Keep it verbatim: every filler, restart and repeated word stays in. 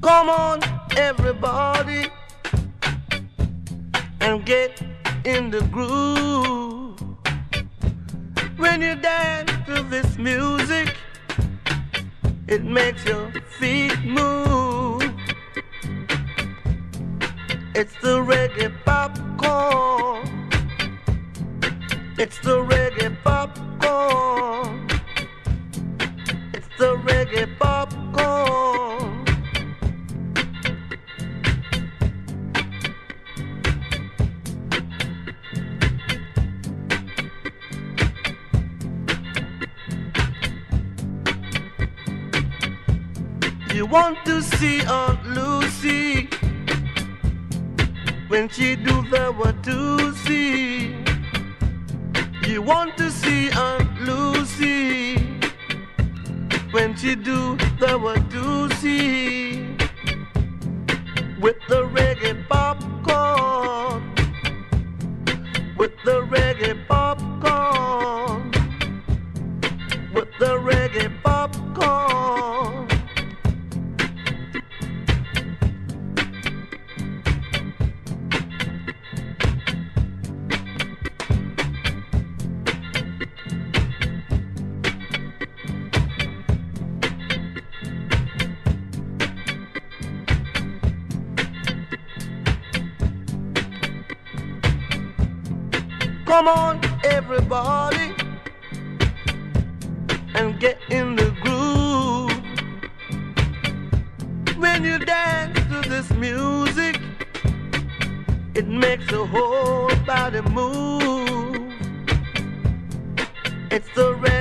Come on, everybody, and get in the groove. When you dance to this music, it makes your feet move. It's the reggae popcorn. It's the reggae popcorn. It's the reggae popcorn. You want to see Aunt Lucy when she do the Watusi. You want to see Aunt Lucy when she do the Watusi with the reggae popcorn, with the reggae popcorn, with the reggae popcorn. Come on, everybody, and get in the groove. When you dance to this music, it makes the whole body move. It's the